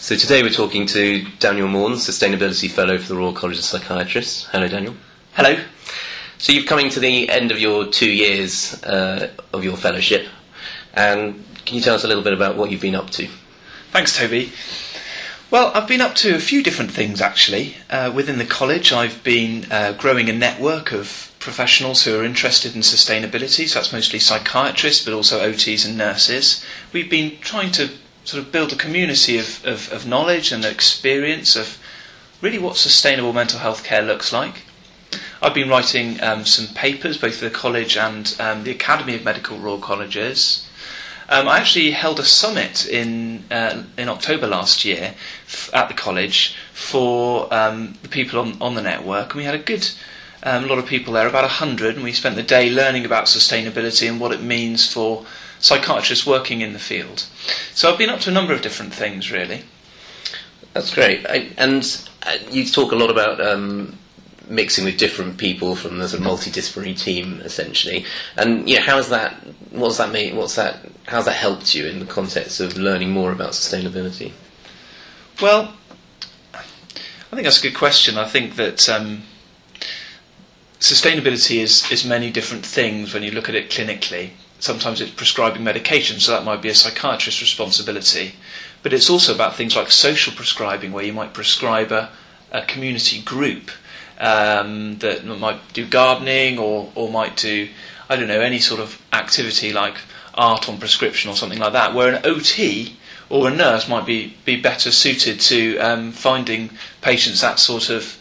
So today we're talking to Daniel Morn, Sustainability Fellow for the Royal College of Psychiatrists. Hello, Daniel. Hello. So you've coming to the end of your 2 years of your fellowship, and can you tell us a little bit about what you've been up to? Thanks, Toby. Well, I've been up to a few different things, actually. Within the college, I've been growing a network of professionals who are interested in sustainability, so that's mostly psychiatrists, but also OTs and nurses. We've been trying to sort of build a community of knowledge and experience of really what sustainable mental health care looks like. I've been writing some papers, both for the college and the Academy of Medical Royal Colleges. I actually held a summit in October last year at the college for the people on the network, and we had a good lot of people there, about 100, and we spent the day learning about sustainability and what it means for psychiatrists working in the field. So I've been up to a number of different things, really. That's great. And you talk a lot about mixing with different people from the sort of multidisciplinary team, essentially. And how's that? What does that mean? How's that helped you in the context of learning more about sustainability? Well, I think that's a good question. I think that sustainability is many different things when you look at it clinically. Sometimes it's prescribing medication, so that might be a psychiatrist's responsibility. But it's also about things like social prescribing, where you might prescribe a community group that might do gardening or might do, I don't know, any sort of activity like art on prescription or something like that, where an OT or a nurse might be better suited to finding patients that sort of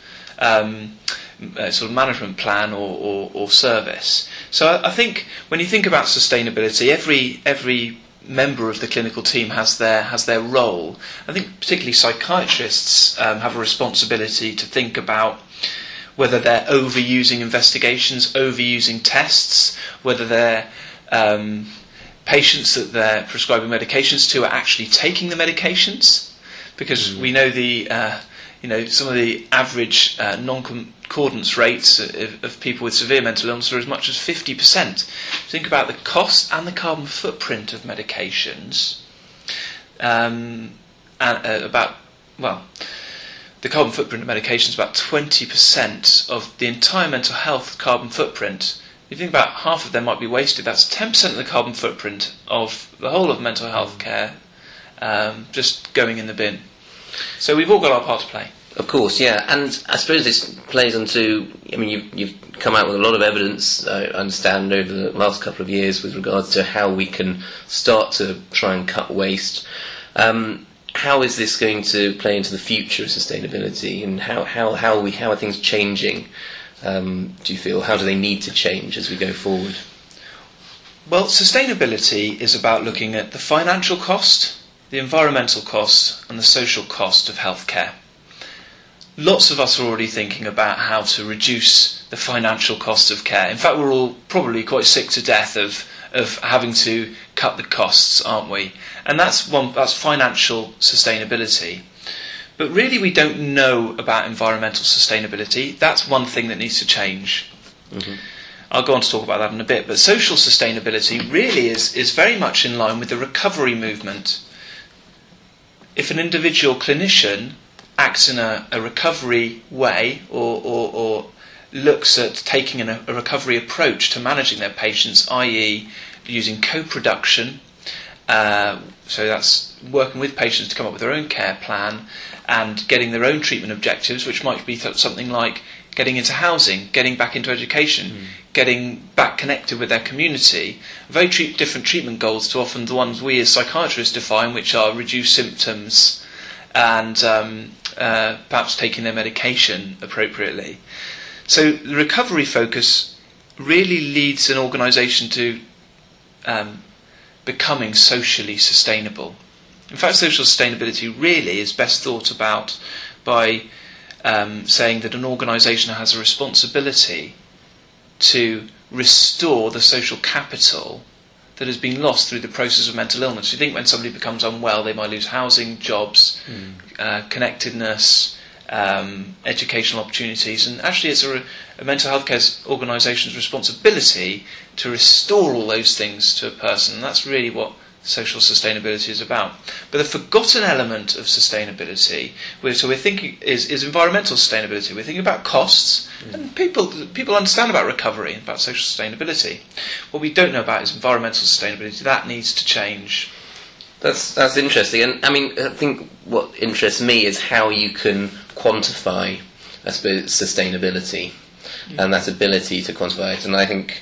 management plan or service. So I think when you think about sustainability, every member of the clinical team has their role. I think particularly psychiatrists have a responsibility to think about whether they're overusing investigations, overusing tests, whether their patients that they're prescribing medications to are actually taking the medications, because we know some of the average non-concordance rates of people with severe mental illness are as much as 50%. Think about the cost and the carbon footprint of medications, the carbon footprint of medications is about 20% of the entire mental health carbon footprint. If you think about half of them might be wasted, that's 10% of the carbon footprint of the whole of mental health care just going in the bin. So we've all got our part to play. Of course, yeah. And I suppose this plays onto, you've come out with a lot of evidence, I understand, over the last couple of years with regards to how we can start to try and cut waste. How is this going to play into the future of sustainability, and how are things changing? Do you feel? How do they need to change as we go forward? Well, sustainability is about looking at the financial cost, the environmental cost, and the social cost of healthcare. Lots of us are already thinking about how to reduce the financial cost of care. In fact, we're all probably quite sick to death of having to cut the costs, aren't we? And that's financial sustainability. But really we don't know about environmental sustainability. That's one thing that needs to change. Mm-hmm. I'll go on to talk about that in a bit. But social sustainability really is very much in line with the recovery movement. If an individual clinician acts in a recovery way or looks at taking a recovery approach to managing their patients, i.e. using co-production, so that's working with patients to come up with their own care plan and getting their own treatment objectives, which might be something like getting into housing, getting back into education, getting back connected with their community. Very different treatment goals to often the ones we as psychiatrists define, which are reduce symptoms and perhaps taking their medication appropriately. So the recovery focus really leads an organisation to becoming socially sustainable. In fact, social sustainability really is best thought about by saying that an organisation has a responsibility to restore the social capital that has been lost through the process of mental illness. You think when somebody becomes unwell, they might lose housing, jobs, connectedness, educational opportunities, and actually it's a mental health care organisation's responsibility to restore all those things to a person, and that's really what social sustainability is about. But the forgotten element of sustainability, so we're thinking, is environmental sustainability. We're thinking about costs, and people understand about recovery and about social sustainability. What we don't know about is environmental sustainability. That needs to change. That's interesting, and I mean, I think what interests me is how you can quantify, I suppose, sustainability, and that ability to quantify it. And I think,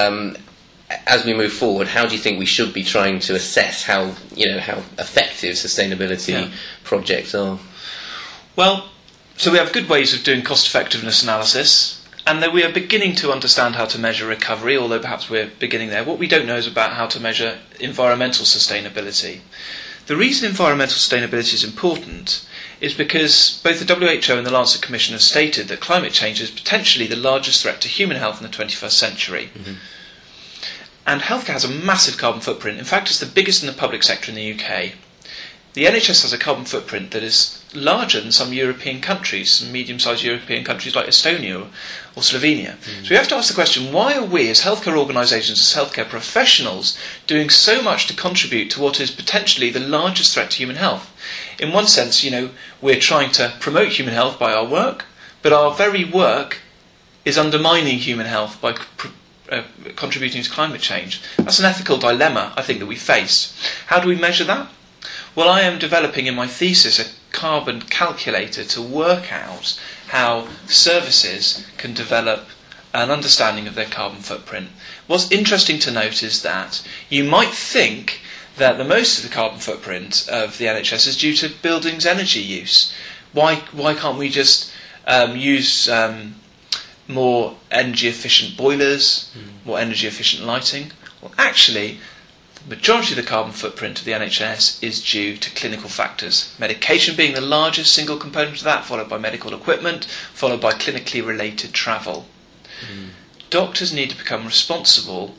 as we move forward, how do you think we should be trying to assess how effective sustainability projects are? Well, so we have good ways of doing cost effectiveness analysis. And that we are beginning to understand how to measure recovery, although perhaps we're beginning there. What we don't know is about how to measure environmental sustainability. The reason environmental sustainability is important is because both the WHO and the Lancet Commission have stated that climate change is potentially the largest threat to human health in the 21st century. Mm-hmm. And healthcare has a massive carbon footprint. In fact, it's the biggest in the public sector in the UK. The NHS has a carbon footprint that is larger than some European countries, some medium-sized European countries like Estonia or Slovenia. So we have to ask the question, why are we as healthcare organisations, as healthcare professionals, doing so much to contribute to what is potentially the largest threat to human health? In one sense, we're trying to promote human health by our work, but our very work is undermining human health by contributing to climate change. That's an ethical dilemma, I think, that we face. How do we measure that? Well, I am developing in my thesis a carbon calculator to work out how services can develop an understanding of their carbon footprint. What's interesting to note is that you might think that the most of the carbon footprint of the NHS is due to buildings' energy use. Why can't we just use more energy-efficient boilers, more energy-efficient lighting? Well, actually, the majority of the carbon footprint of the NHS is due to clinical factors. Medication being the largest single component of that, followed by medical equipment, followed by clinically related travel. Doctors need to become responsible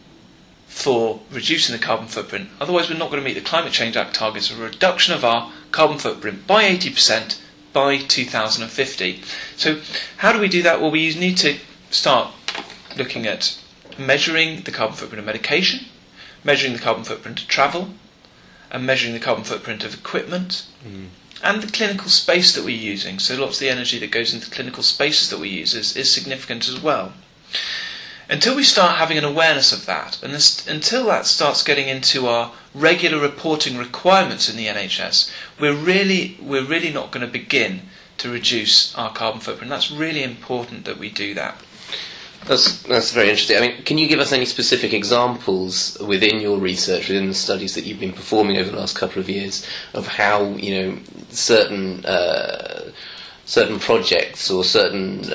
for reducing the carbon footprint. Otherwise, we're not going to meet the Climate Change Act targets of a reduction of our carbon footprint by 80% by 2050. So how do we do that? Well, we need to start looking at measuring the carbon footprint of medication, measuring the carbon footprint of travel, and measuring the carbon footprint of equipment, and the clinical space that we're using. So lots of the energy that goes into the clinical spaces that we use is significant as well. Until we start having an awareness of that, and until that starts getting into our regular reporting requirements in the NHS, we're really not going to begin to reduce our carbon footprint. That's really important that we do that. That's very interesting. I mean, can you give us any specific examples within your research, within the studies that you've been performing over the last couple of years, of how certain projects or certain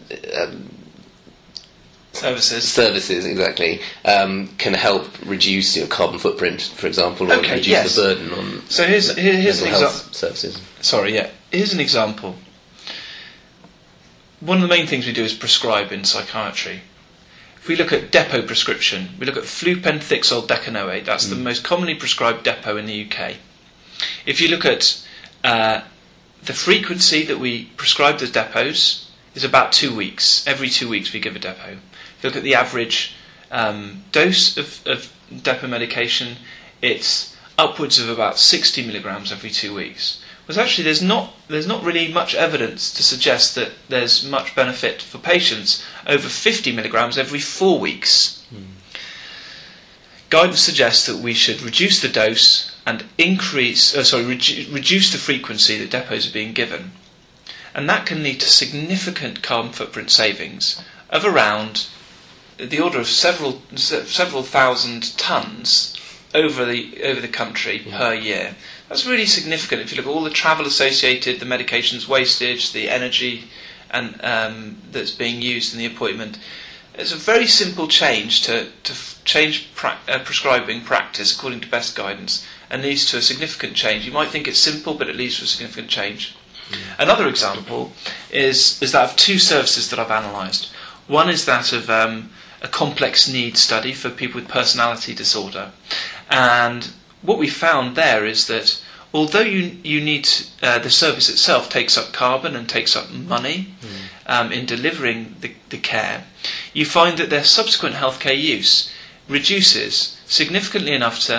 services exactly can help reduce your carbon footprint, for example, or reduce the burden on here's mental health services? Here's an example. One of the main things we do is prescribe in psychiatry. If we look at depot prescription, we look at flupentixol decanoate. That's the most commonly prescribed depot in the UK. If you look at the frequency that we prescribe those depots is about 2 weeks. Every 2 weeks we give a depot. If you look at the average dose of depot medication, it's upwards of about 60 milligrams every 2 weeks. Well, actually, there's not really much evidence to suggest that there's much benefit for patients over 50 milligrams every 4 weeks. Guidance suggests that we should reduce the dose and reduce the frequency that depots are being given, and that can lead to significant carbon footprint savings of around the order of several thousand tonnes over the country per year. That's really significant. If you look at all the travel associated, the medications wastage, the energy and that's being used in the appointment, it's a very simple change to change prescribing practice according to best guidance, and leads to a significant change. You might think it's simple, but it leads to a significant change. Another example is that of two services that I've analysed. One is that of a complex needs study for people with personality disorder, and what we found there is that although you need the service itself takes up carbon and takes up money in delivering the care, you find that their subsequent healthcare use reduces significantly enough to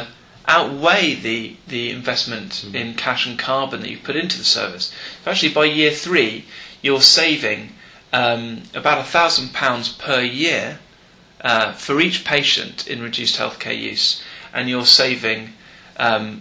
outweigh the investment in cash and carbon that you put into the service. So actually, by year 3, you're saving about £1,000 per year for each patient in reduced healthcare use, and you're saving, I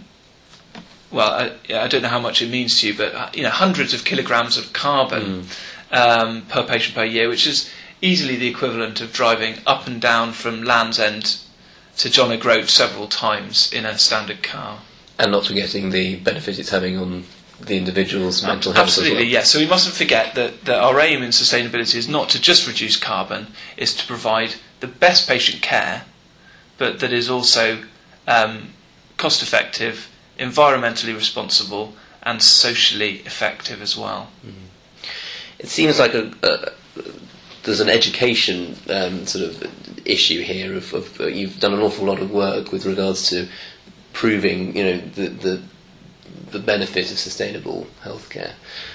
don't know how much it means to you, but hundreds of kilograms of carbon per patient per year, which is easily the equivalent of driving up and down from Land's End to John O'Groats several times in a standard car. And not forgetting the benefit it's having on the individual's mental health as well. Absolutely, yes. So we mustn't forget that our aim in sustainability is not to just reduce carbon, is to provide the best patient care, but that is also cost effective, environmentally responsible, and socially effective as well. It seems like there's an education sort of issue here. Of you've done an awful lot of work with regards to proving, the benefit of sustainable healthcare.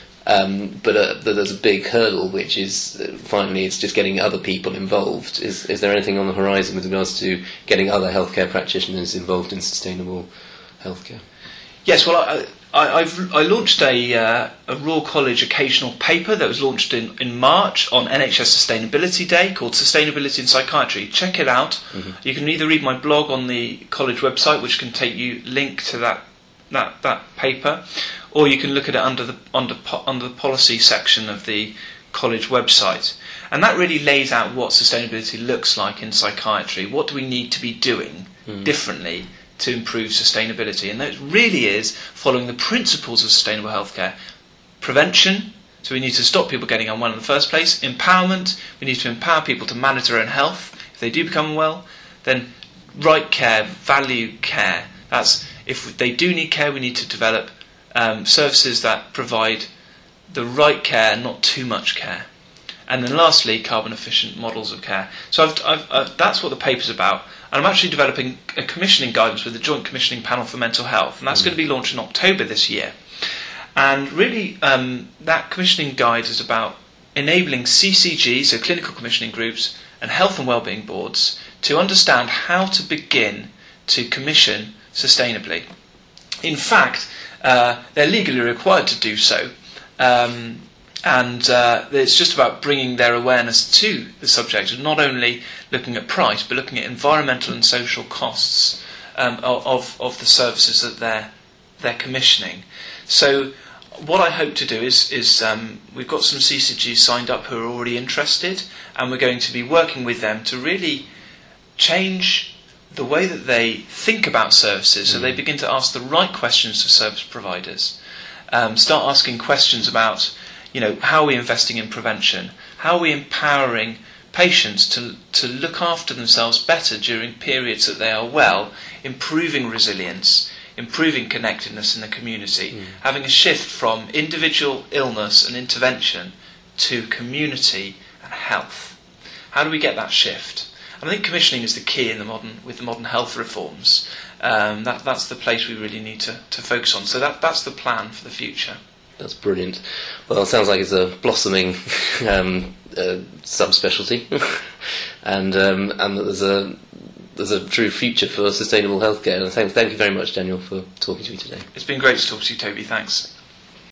But there's a big hurdle, which is finally it's just getting other people involved. Is there anything on the horizon with regards to getting other healthcare practitioners involved in sustainable healthcare? Yes, well, I launched a Royal College occasional paper that was launched in March on NHS Sustainability Day called Sustainability in Psychiatry. Check it out. You can either read my blog on the college website, which can take you link to that paper, or you can look at it under the policy section of the college website. And that really lays out what sustainability looks like in psychiatry. What do we need to be doing differently to improve sustainability? And that really is following the principles of sustainable healthcare. Prevention, so we need to stop people getting unwell in the first place. Empowerment, we need to empower people to manage their own health. If they do become unwell, then right care, value care. That's, if they do need care, we need to develop services that provide the right care, not too much care. And then lastly, carbon efficient models of care. So that's what the paper's about. And I'm actually developing a commissioning guidance with the Joint Commissioning Panel for Mental Health, and that's going to be launched in October this year. And really, that commissioning guide is about enabling CCGs, so clinical commissioning groups, and health and wellbeing boards to understand how to begin to commission sustainably. In fact, they're legally required to do so, and it's just about bringing their awareness to the subject of not only looking at price, but looking at environmental and social costs of the services that they're commissioning. So what I hope to do is we've got some CCGs signed up who are already interested, and we're going to be working with them to really change the way that they think about services, so they begin to ask the right questions to service providers. Start asking questions about, how are we investing in prevention? How are we empowering patients to look after themselves better during periods that they are well, improving resilience, improving connectedness in the community, having a shift from individual illness and intervention to community and health. How do we get that shift? And I think commissioning is the key with the modern health reforms. That's the place we really need to focus on. So that's the plan for the future. That's brilliant. Well, it sounds like it's a blossoming subspecialty, and that there's a true future for sustainable healthcare. And thank you very much, Daniel, for talking to me today. It's been great to talk to you, Toby. Thanks.